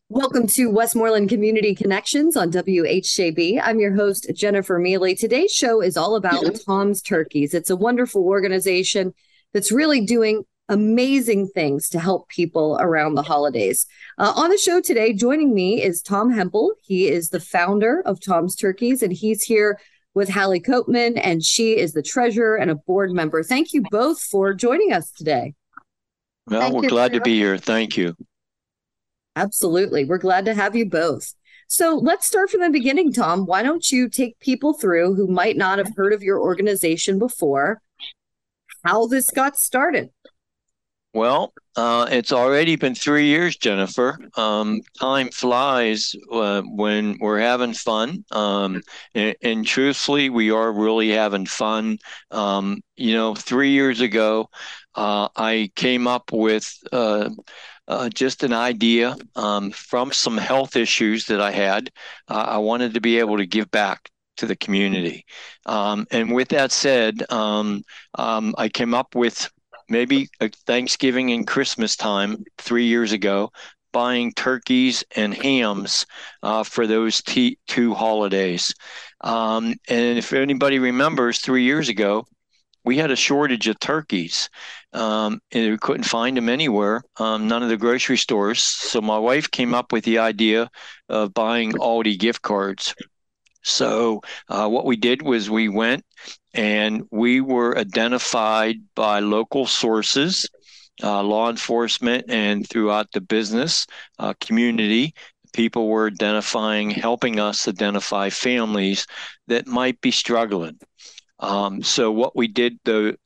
Welcome to Westmoreland Community Connections on WHJB. I'm your host, Jennifer Mealy. Today's show is all about Tom's Turkeys. It's a wonderful organization that's really doing amazing things to help people around the holidays. On the show today, joining me is Tom Hempel. He is the founder of Tom's Turkeys, and he's here with Hallie Copeman, and she is the treasurer and a board member. Thank you both for joining us today. Well, Thank we're you glad for to be here. Thank you. Absolutely. We're glad to have you both. So let's start from the beginning, Tom. Why don't you take people through who might not have heard of your organization before, how this got started? Well, it's already been 3 years, Jennifer. Time flies when we're having fun. And truthfully, we are really having fun. 3 years ago, I came up with just an idea from some health issues that I had. I wanted to be able to give back to the community. And with that said, I came up with maybe Thanksgiving and Christmas time 3 years ago, buying turkeys and hams for those two holidays. And if anybody remembers, 3 years ago, we had a shortage of turkeys, and we couldn't find them anywhere, none of the grocery stores. So my wife came up with the idea of buying Aldi gift cards. So what we did was we went and we were identified by local sources, law enforcement, and throughout the business community. People were identifying, helping us identify families that might be struggling. So what we did the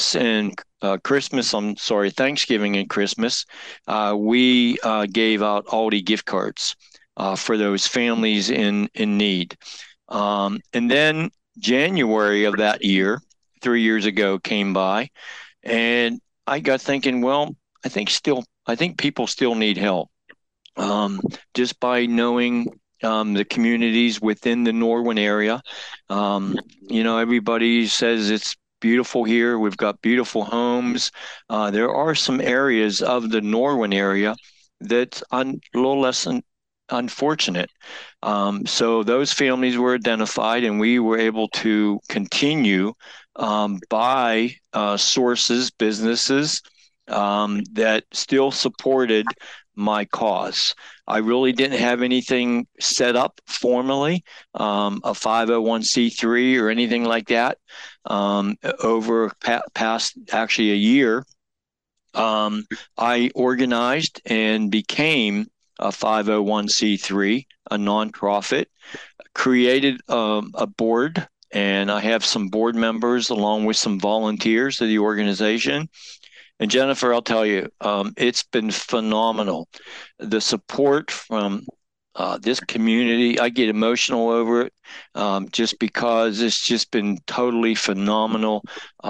Thanksgiving and Christmas, we gave out Aldi gift cards for those families in need. And then January of that year, 3 years ago, came by, and I got thinking, well, I think people still need help. Just by knowing the communities within the Norwin area. Everybody says it's beautiful here. We've got beautiful homes. There are some areas of the Norwin area that's a little less unfortunate. So those families were identified, and we were able to continue by sources, businesses that still supported my cause. I really didn't have anything set up formally, a 501c3 or anything like that. Over past actually a year, I organized and became a 501c3, a nonprofit, created a board, and I have some board members along with some volunteers of the organization. And Jennifer, I'll tell you, it's been phenomenal. The support from this community, I get emotional over it, just because it's just been totally phenomenal.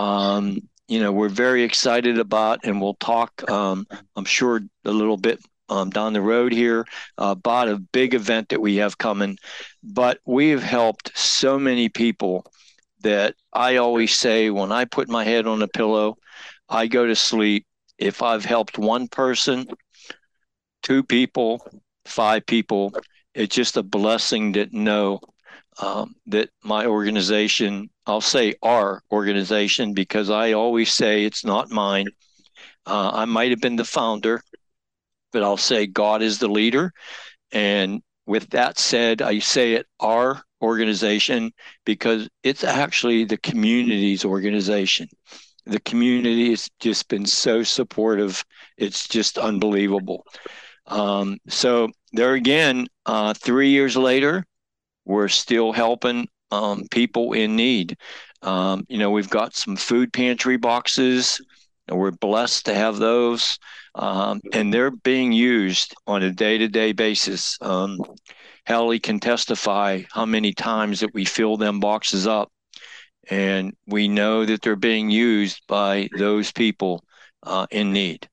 We're very excited about, and we'll talk, I'm sure, a little bit down the road here about a big event that we have coming. But we have helped so many people that I always say when I put my head on a pillow, I go to sleep. If I've helped one person, two people, five people, it's just a blessing to know that my organization, I'll say our organization, because I always say it's not mine. I might have been the founder, but I'll say God is the leader. And with that said, I say it our organization because it's actually the community's organization. The community has just been so supportive. It's just unbelievable. So there again, 3 years later, we're still helping people in need. We've got some food pantry boxes, and we're blessed to have those. And they're being used on a day-to-day basis. Hallie can testify how many times that we fill them boxes up, and we know that they're being used by those people in need.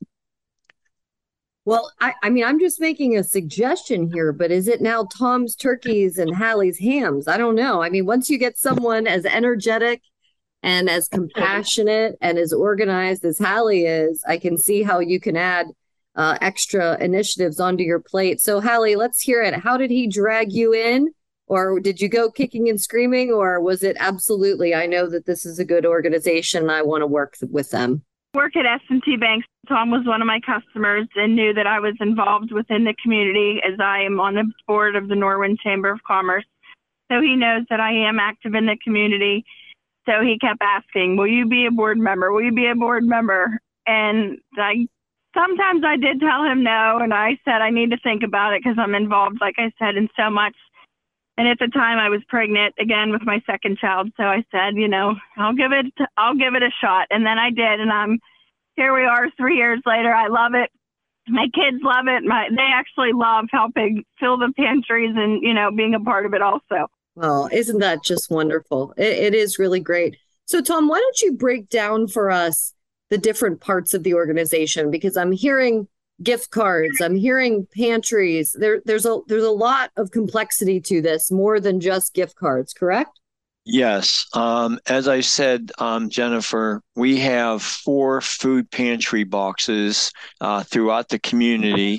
Well, I mean, I'm just making a suggestion here, but is it now Tom's Turkeys and Hallie's Hams? I don't know. I mean, once you get someone as energetic and as compassionate and as organized as Hallie is, I can see how you can add extra initiatives onto your plate. So, Hallie, let's hear it. How did he drag you in? Or did you go kicking and screaming? Or was it absolutely, I know that this is a good organization and I want to work with them? Work at S&T Bank. Tom was one of my customers and knew that I was involved within the community as I am on the board of the Norwin Chamber of Commerce. So he knows that I am active in the community. So he kept asking, will you be a board member? Will you be a board member? And sometimes I did tell him no. And I said, I need to think about it because I'm involved, like I said, in so much. And at the time I was pregnant again with my second child. So I said, I'll give it a shot. And then I did. And here we are 3 years later. I love it. My kids love it. They actually love helping fill the pantries and, being a part of it also. Well, isn't that just wonderful? It is really great. So, Tom, why don't you break down for us the different parts of the organization? Because I'm hearing gift cards, I'm hearing pantries. There's a lot of complexity to this, more than just gift cards, correct? Yes. As I said, Jennifer, we have 4 food pantry boxes throughout the community.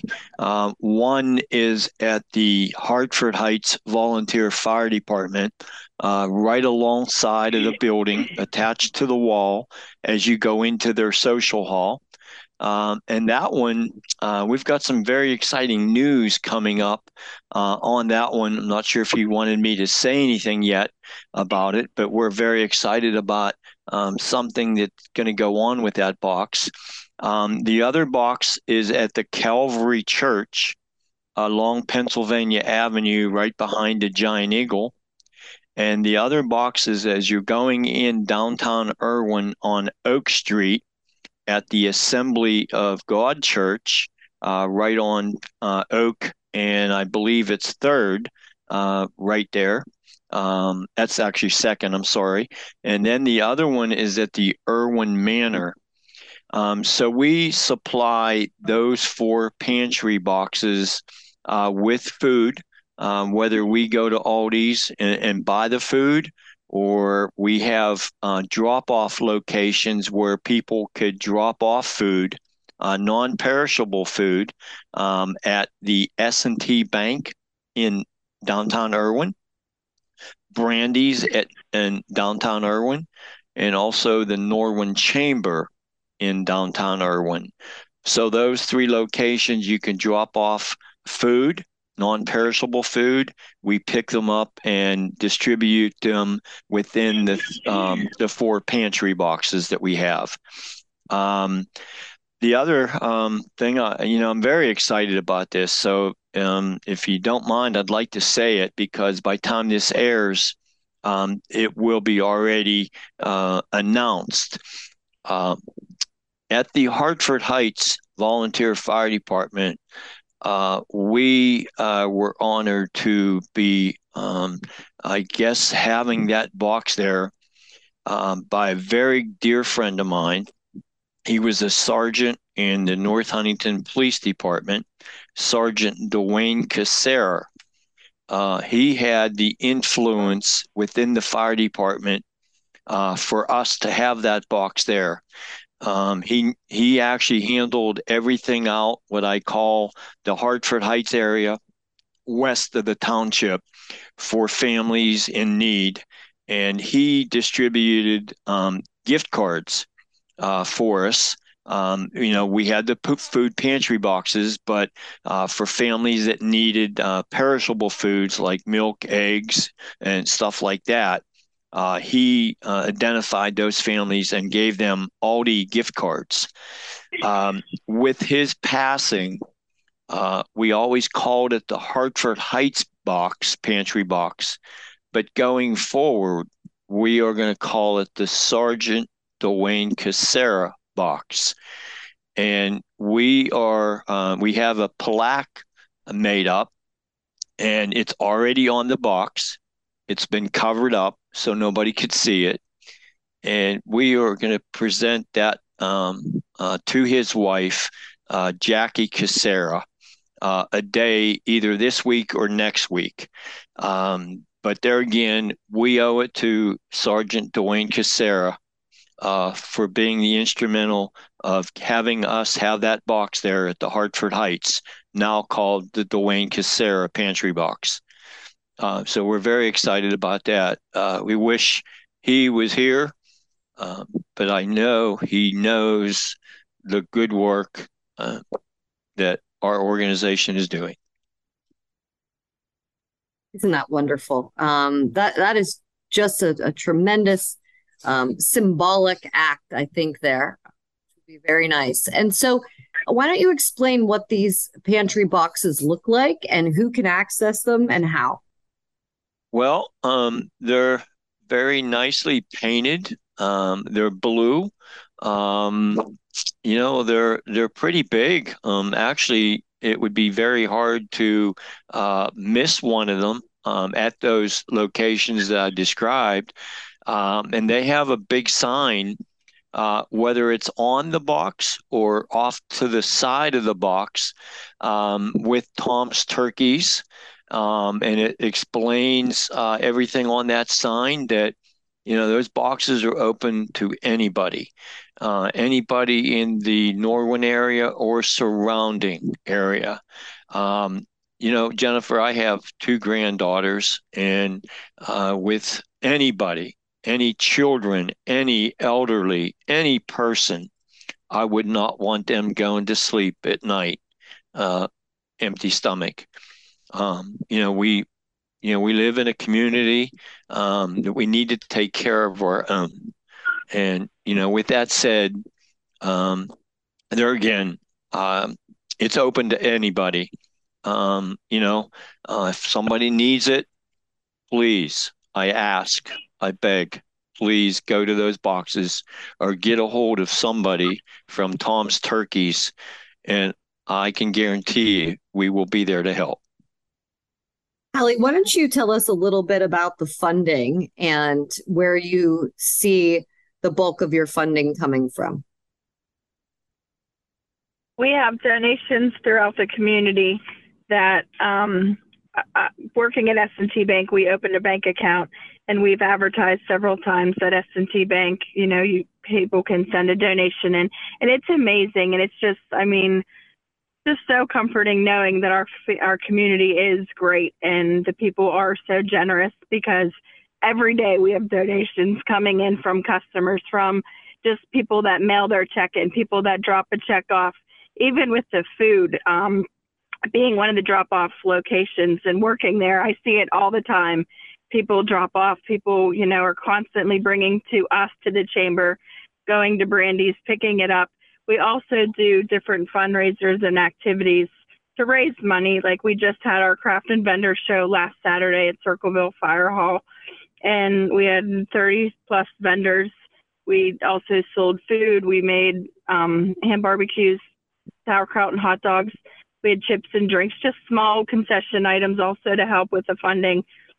One is at the Hartford Heights Volunteer Fire Department, right alongside of the building, attached to the wall as you go into their social hall. And that one, we've got some very exciting news coming up on that one. I'm not sure if you wanted me to say anything yet about it, but we're very excited about something that's going to go on with that box. The other box is at the Calvary Church along Pennsylvania Avenue, right behind the Giant Eagle. And the other box is as you're going in downtown Irwin on Oak Street, at the Assembly of God Church, right on Oak, and I believe it's 3rd, right there. That's actually 2nd, I'm sorry. And then the other one is at the Irwin Manor. So we supply those 4 pantry boxes with food, whether we go to Aldi's and buy the food, or we have drop-off locations where people could drop off food, non-perishable food, at the S&T Bank in downtown Irwin, Brandy's in downtown Irwin, and also the Norwin Chamber in downtown Irwin. So those 3 locations, you can drop off food, non-perishable food. We pick them up and distribute them within the 4 pantry boxes that we have. The other thing, I'm very excited about this. So if you don't mind, I'd like to say it because by the time this airs, it will be already announced. At the Hartford Heights Volunteer Fire Department, we were honored to be, having that box there by a very dear friend of mine. He was a sergeant in the North Huntington Police Department, Sergeant Dwayne Cassera. He had the influence within the fire department for us to have that box there. He actually handled everything out what I call the Hartford Heights area west of the township for families in need. And he distributed gift cards for us. We had the food pantry boxes, but for families that needed perishable foods like milk, eggs, and stuff like that, he identified those families and gave them Aldi gift cards. With his passing, we always called it the Hartford Heights pantry box, but going forward, we are going to call it the Sergeant Dwayne Cassera box. And we have a plaque made up, and it's already on the box. It's been covered up so nobody could see it. And we are going to present that to his wife, Jackie Cassera, a day either this week or next week. But there again, we owe it to Sergeant Dwayne Cassera for being the instrumental of having us have that box there at the Hartford Heights, now called the Dwayne Casera Pantry Box. So we're very excited about that. We wish he was here, but I know he knows the good work that our organization is doing. Isn't that wonderful? That is just a tremendous symbolic act, I think, there. It would be very nice. And so why don't you explain what these pantry boxes look like and who can access them and how? Well, they're very nicely painted. They're blue. They're pretty big. Actually, it would be very hard to miss one of them at those locations that I described. And they have a big sign, whether it's on the box or off to the side of the box, with Tom's Turkeys. And it explains everything on that sign, that those boxes are open to anybody in the Norwin area or surrounding area. Jennifer, I have two granddaughters, and with anybody, any children, any elderly, any person, I would not want them going to sleep at night empty stomach. We live in a community that we need to take care of our own. And, with that said, there again, it's open to anybody. If somebody needs it, please, I ask, I beg, please go to those boxes or get a hold of somebody from Tom's Turkeys, and I can guarantee you we will be there to help. Hallie, why don't you tell us a little bit about the funding and where you see the bulk of your funding coming from? We have donations throughout the community that, working at S&T Bank, we opened a bank account, and we've advertised several times that S&T Bank, people can send a donation in, and it's amazing. And it's just so comforting knowing that our community is great and the people are so generous, because every day we have donations coming in from customers, from just people that mail their check in, people that drop a check off, even with the food. Being one of the drop-off locations and working there, I see it all the time. People drop off. People, are constantly bringing to us, to the chamber, going to Brandy's, picking it up. We also do different fundraisers and activities to raise money. Like, we just had our craft and vendor show last Saturday at Circleville Fire Hall, and we had 30 plus vendors. We also sold food. We made ham barbecues, sauerkraut, and hot dogs. We had chips and drinks, just small concession items also to help with the funding.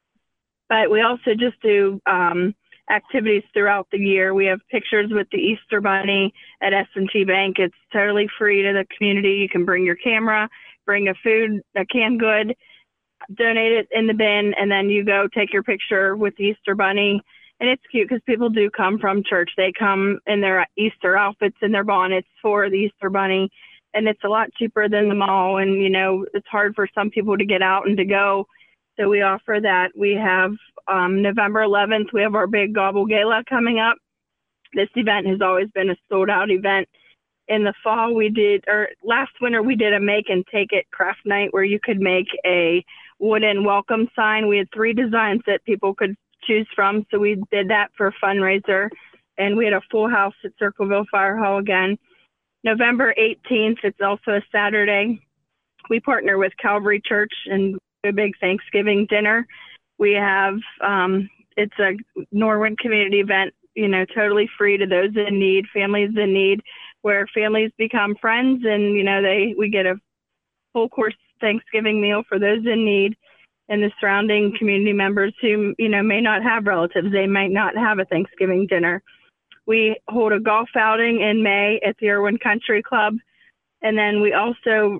But we also just do activities throughout the year. We have pictures with the Easter Bunny at S&T Bank. It's totally free to the community. You can bring your camera, bring a canned good, donate it in the bin, and then you go take your picture with the Easter Bunny. And it's cute because people do come from church. They come in their Easter outfits and their bonnets for the Easter Bunny. And it's a lot cheaper than the mall. And, it's hard for some people to get out and to go. So we offer that. We have November 11th, we have our big Gobble Gala coming up. This event has always been a sold out event. In the fall, last winter, we did a make and take it craft night where you could make a wooden welcome sign. We had 3 designs that people could choose from. So we did that for a fundraiser. And we had a full house at Circleville Fire Hall again. November 18th, it's also a Saturday. We partner with Calvary Church and a big Thanksgiving dinner. We have, it's a Norwin community event, totally free to those in need, families in need, where families become friends, and, we get a full course Thanksgiving meal for those in need, and the surrounding community members who, may not have relatives. They might not have a Thanksgiving dinner. We hold a golf outing in May at the Irwin Country Club. And then we also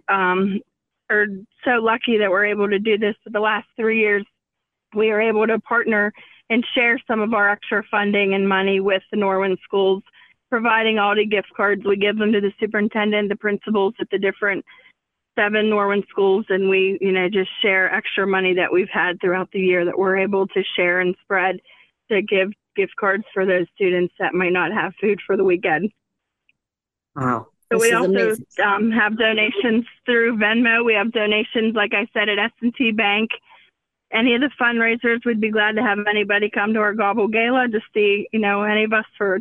are so lucky that we're able to do this for the last 3 years. We are able to partner and share some of our extra funding and money with the Norwin schools providing Aldi gift cards. We give them to the superintendent, the principals at the different 7 Norwin schools, and we, just share extra money that we've had throughout the year that we're able to share and spread to give gift cards for those students that might not have food for the weekend. Wow. So we also amazing. Have donations through Venmo. We have donations, like I said, at S&T Bank. Any of the fundraisers, we'd be glad to have anybody come to our Gobble Gala to see, any of us for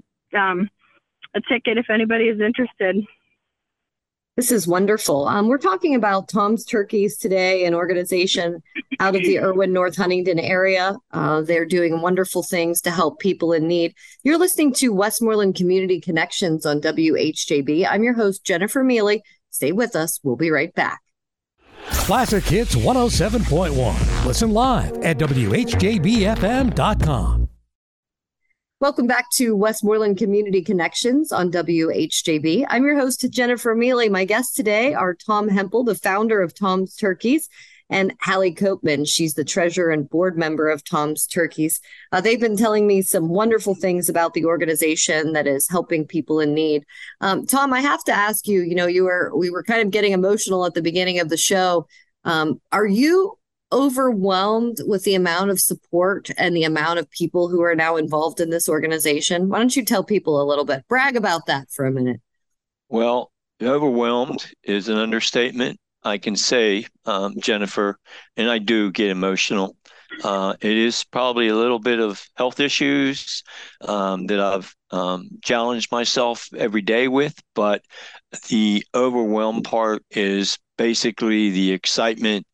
a ticket if anybody is interested. This is wonderful. We're talking about Tom's Turkeys today, an organization out of the Irwin, North Huntingdon area. They're doing wonderful things to help people in need. You're listening to Westmoreland Community Connections on WHJB. I'm your host, Jennifer Mealy. Stay with us. We'll be right back. Classic Hits 107.1. Listen live at WHJBFM.com. Welcome back to Westmoreland Community Connections on WHJB. I'm your host, Jennifer Mealy. My guests today are Tom Hempel, the founder of Tom's Turkeys, and Hallie Copeman. She's the treasurer and board member of Tom's Turkeys. They've been telling me some wonderful things about the organization that is helping people in need. Tom, I have to ask you, we were kind of getting emotional at the beginning of the show. Are you overwhelmed with the amount of support and the amount of people who are now involved in this organization? Why don't you tell people a little bit, brag about that for a minute? Well, overwhelmed is an understatement. I can say, Jennifer, and I do get emotional. It is probably a little bit of health issues that I've challenged myself every day with, but the overwhelmed part is basically the excitement,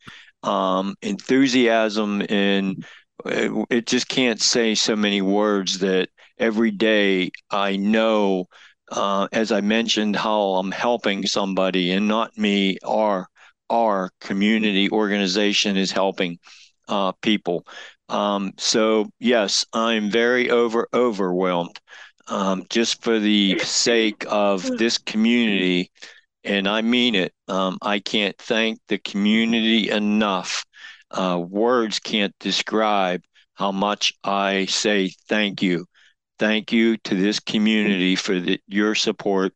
enthusiasm, and it just can't say so many words that every day I know, as I mentioned, how I'm helping somebody, and not me, our community organization is helping people. So yes, I'm very overwhelmed, just for the sake of this community. And I mean it. I can't thank the community enough. Words can't describe how much I say thank you. Thank you to this community for your support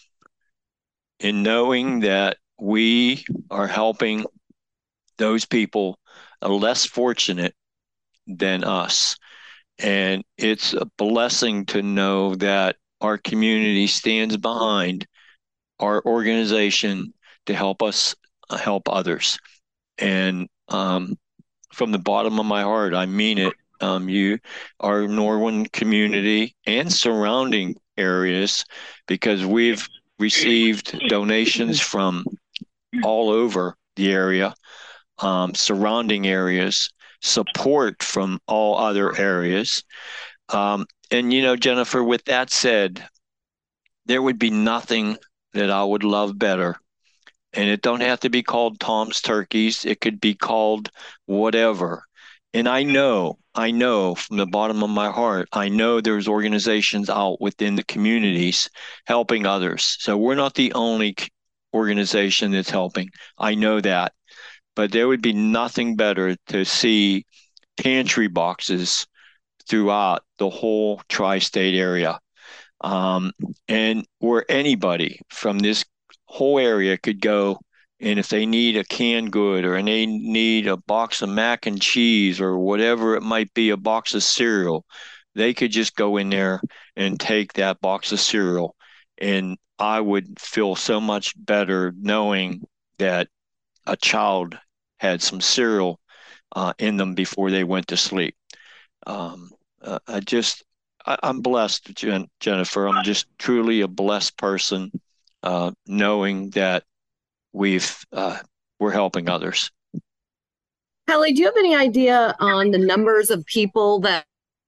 in knowing that we are helping those people less fortunate than us. And it's a blessing to know that our community stands behind our organization to help us help others. And from the bottom of my heart, I mean it. You, our Norwin community and surrounding areas, because we've received donations from all over the area, surrounding areas, support from all other areas. And, Jennifer, with that said, there would be nothing that I would love better. And it don't have to be called Tom's Turkeys. It could be called whatever. And I know from the bottom of my heart, I know there's organizations out within the communities helping others. So we're not the only organization that's helping. I know that. But there would be nothing better to see pantry boxes throughout the whole tri-state area. And where anybody from this whole area could go, and if they need a canned good, or they need a box of mac and cheese, or whatever it might be, a box of cereal, they could just go in there and take that box of cereal. And I would feel so much better knowing that a child had some cereal in them before they went to sleep. I'm blessed, Jennifer. I'm just truly a blessed person, knowing that we're helping others. Hallie, do you have any idea on the numbers of people that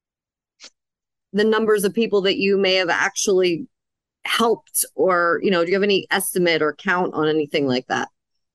you may have actually helped, or, do you have any estimate or count on anything like that?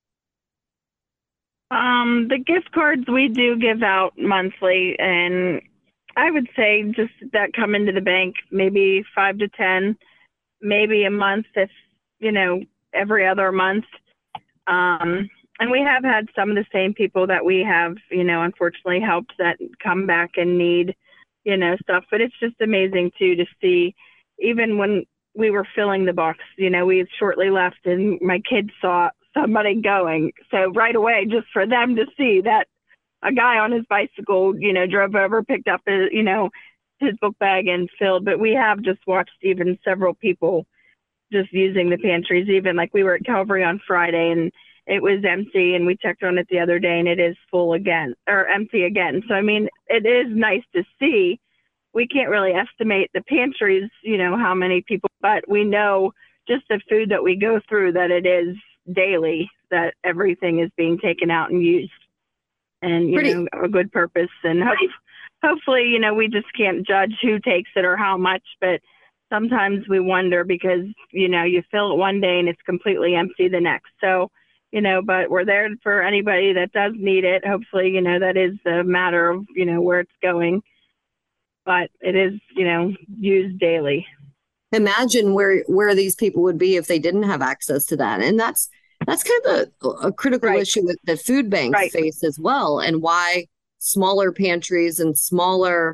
The gift cards we do give out monthly, and I would say just that come into the bank, maybe 5 to 10, maybe a month, if, every other month. And we have had some of the same people that we have, unfortunately helped that come back and need, stuff. But it's just amazing too, to see, even when we were filling the box. We had shortly left, and my kids saw somebody going. So right away, just for them to see that a guy on his bicycle, drove over, picked up his book bag and filled. But we have just watched even several people just using the pantries. Even like we were at Calvary on Friday and it was empty, and we checked on it the other day and it is full again, or empty again. So, I mean, it is nice to see. We can't really estimate the pantries, how many people, but we know just the food that we go through, that it is daily, that everything is being taken out and used, and, a good purpose. And hopefully, we just can't judge who takes it or how much, but sometimes we wonder because, you fill it one day and it's completely empty the next. So, but we're there for anybody that does need it. Hopefully, that is a matter of, where it's going, but it is, used daily. Imagine where these people would be if they didn't have access to that. And that's kind of a critical issue that food banks face as well, and why smaller pantries and smaller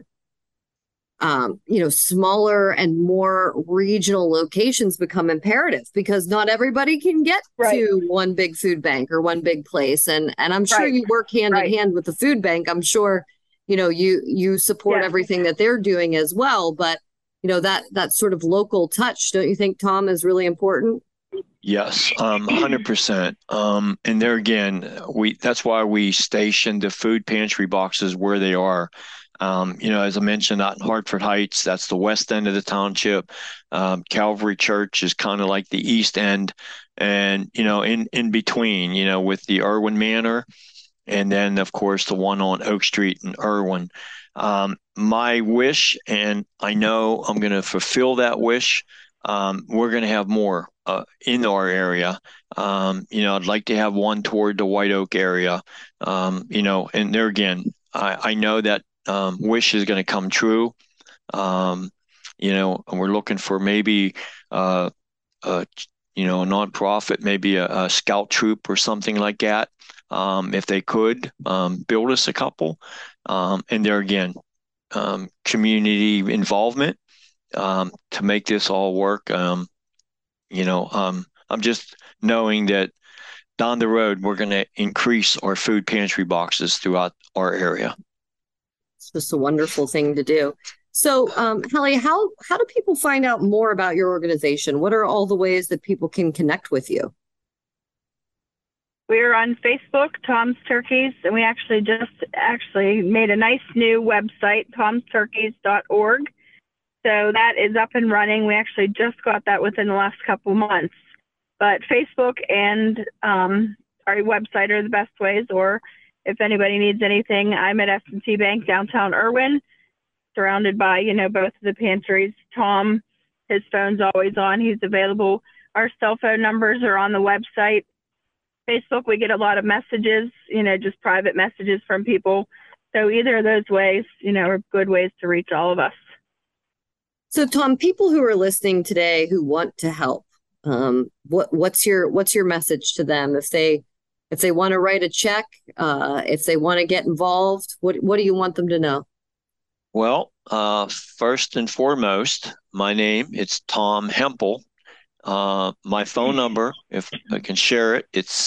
and more regional locations become imperative, because not everybody can get to one big food bank or one big place. And I'm sure you work hand in hand with the food bank. I'm sure, you support everything that they're doing as well. But, that sort of local touch, don't you think, Tom, is really important? Yes, 100%. And there again, that's why we stationed the food pantry boxes where they are. As I mentioned, out in Hartford Heights, that's the west end of the township. Calvary Church is kind of like the east end, and in between, with the Irwin Manor, and then of course the one on Oak Street in Irwin. My wish, and I know I'm going to fulfill that wish. We're going to have more in our area. I'd like to have one toward the White Oak area. And there again, I know that wish is going to come true. And we're looking for maybe a nonprofit, maybe a scout troop or something like that. If they could build us a couple, and there again, community involvement to make this all work. I'm just knowing that down the road, we're going to increase our food pantry boxes throughout our area. It's just a wonderful thing to do. So, Hallie, how do people find out more about your organization? What are all the ways that people can connect with you? We're on Facebook, Tom's Turkeys, and we actually just made a nice new website, tomsturkeys.org. So that is up and running. We actually just got that within the last couple months. But Facebook and our website are the best ways. Or if anybody needs anything, I'm at S&T Bank, downtown Irwin, surrounded by, both of the pantries. Tom, his phone's always on. He's available. Our cell phone numbers are on the website. Facebook, we get a lot of messages, just private messages from people. So either of those ways, are good ways to reach all of us. So, Tom, people who are listening today who want to help, what's your message to them? If they want to write a check, if they want to get involved, what do you want them to know? Well, first and foremost, my name, it's Tom Hempel. My phone number, if I can share it, it's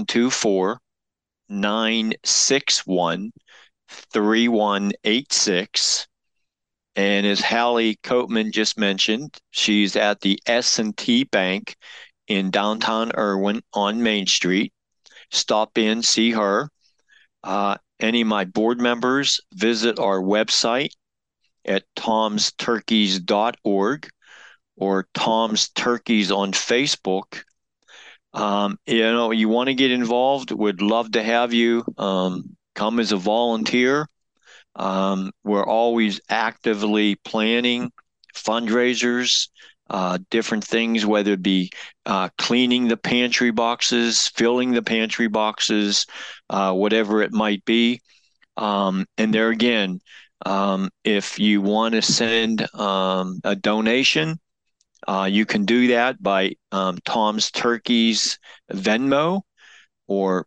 724-961-3186. And as Hallie Coatman just mentioned, she's at the S&T Bank in downtown Irwin on Main Street. Stop in, see her. Any of my board members visit our website at tomsturkeys.org or Tom's Turkeys on Facebook. You want to get involved, would love to have you come as a volunteer. We're always actively planning fundraisers, different things, whether it be cleaning the pantry boxes, filling the pantry boxes, whatever it might be. And there again, if you want to send a donation, you can do that by Tom's Turkeys Venmo or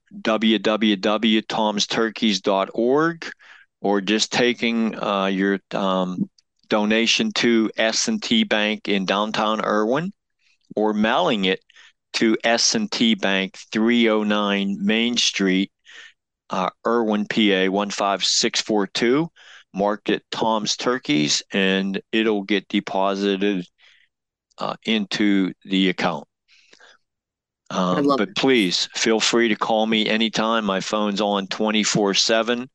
www.tomsturkeys.org, or just taking your donation to S&T Bank in downtown Irwin, or mailing it to S&T Bank, 309 Main Street, Irwin, PA 15642, marked it Tom's Turkeys, and it'll get deposited into the account. But please feel free to call me anytime. My phone's on 24/7,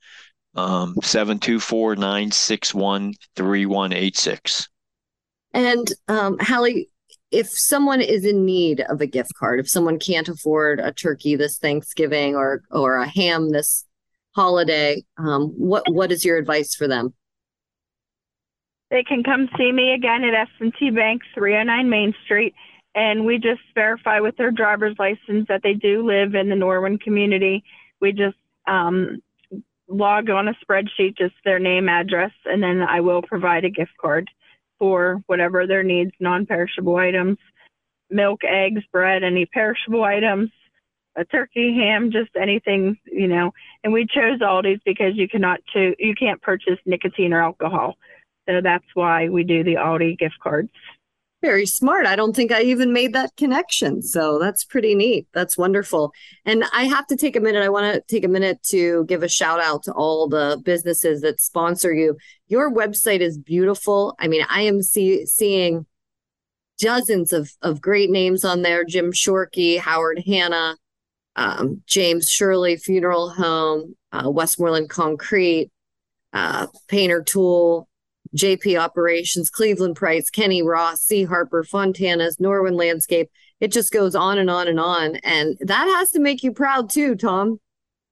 724-961-3186. And Hallie, if someone is in need of a gift card, if someone can't afford a turkey this Thanksgiving or a ham this holiday, what is your advice for them? They can come see me again at S&T Bank, 309 Main Street, and we just verify with their driver's license that they do live in the Norwin community. We just log on a spreadsheet, just their name, address, and then I will provide a gift card for whatever their needs, non-perishable items, milk, eggs, bread, any perishable items, a turkey, ham, just anything, And we chose Aldi's because you can't purchase nicotine or alcohol. So that's why we do the Aldi gift cards. Very smart. I don't think I even made that connection. So that's pretty neat. That's wonderful. And I have to take a minute. I want to take a minute to give a shout out to all the businesses that sponsor you. Your website is beautiful. I mean, I am seeing dozens of great names on there. Jim Shorkey, Howard Hanna, James Shirley Funeral Home, Westmoreland Concrete, Painter Tool, JP Operations, Cleveland Price, Kenny Ross, C. Harper, Fontana's, Norwin Landscape. It just goes on and on and on. And that has to make you proud too, Tom.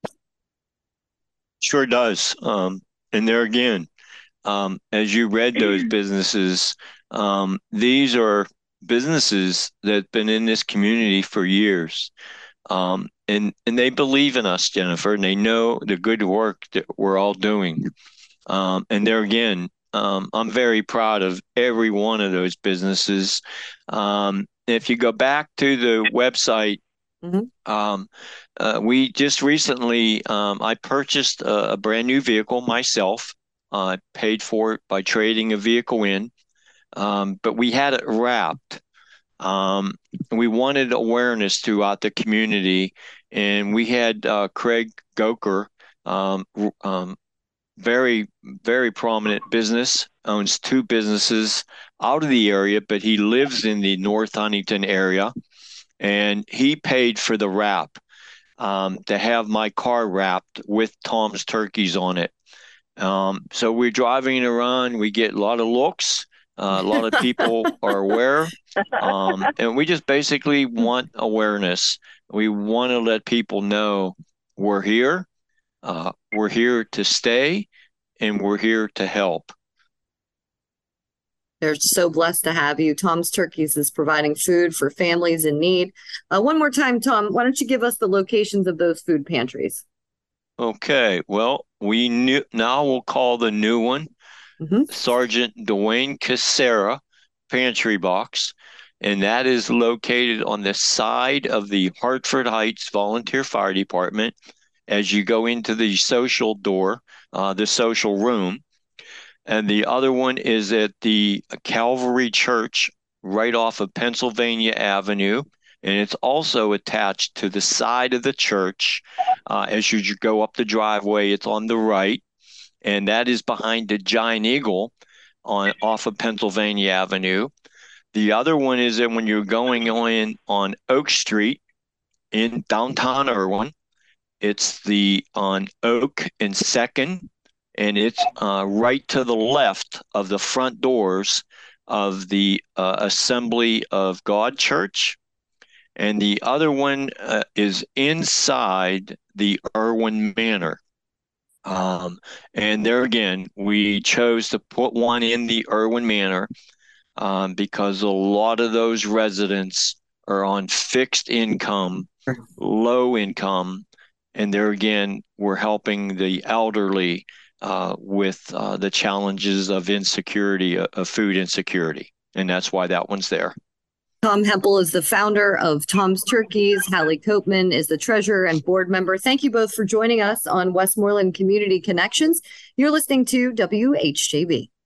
Sure does. And there again, as you read those businesses, these are businesses that have been in this community for years. And they believe in us, Jennifer, and they know the good work that we're all doing. And there again, I'm very proud of every one of those businesses. If you go back to the website, we just recently, I purchased a brand new vehicle myself. I paid for it by trading a vehicle in, but we had it wrapped. We wanted awareness throughout the community, and we had Craig Goker, very, very prominent business, owns two businesses out of the area, but he lives in the North Huntington area, and he paid for the wrap, to have my car wrapped with Tom's Turkeys on it. So we're driving it around. We get a lot of looks. A lot of people are aware, and we just basically want awareness. We want to let people know we're here. We're here to stay, and we're here to help. They're so blessed to have you. Tom's Turkeys is providing food for families in need. One more time, Tom, why don't you give us the locations of those food pantries? Okay. Well, now we'll call the new one Sergeant Dwayne Casera Pantry Box, and that is located on the side of the Hartford Heights Volunteer Fire Department. As you go into the social door, the social room. And the other one is at the Calvary Church right off of Pennsylvania Avenue. And it's also attached to the side of the church. As you go up the driveway, it's on the right. And that is behind the Giant Eagle off of Pennsylvania Avenue. The other one is that when you're going in on Oak Street in downtown Irwin. It's on Oak and 2nd, and it's right to the left of the front doors of the Assembly of God Church. And the other one is inside the Irwin Manor. And there again, we chose to put one in the Irwin Manor because a lot of those residents are on fixed income, low income. And there again, we're helping the elderly with the challenges of insecurity, of food insecurity. And that's why that one's there. Tom Hempel is the founder of Tom's Turkeys. Hallie Copeman is the treasurer and board member. Thank you both for joining us on Westmoreland Community Connections. You're listening to WHJB.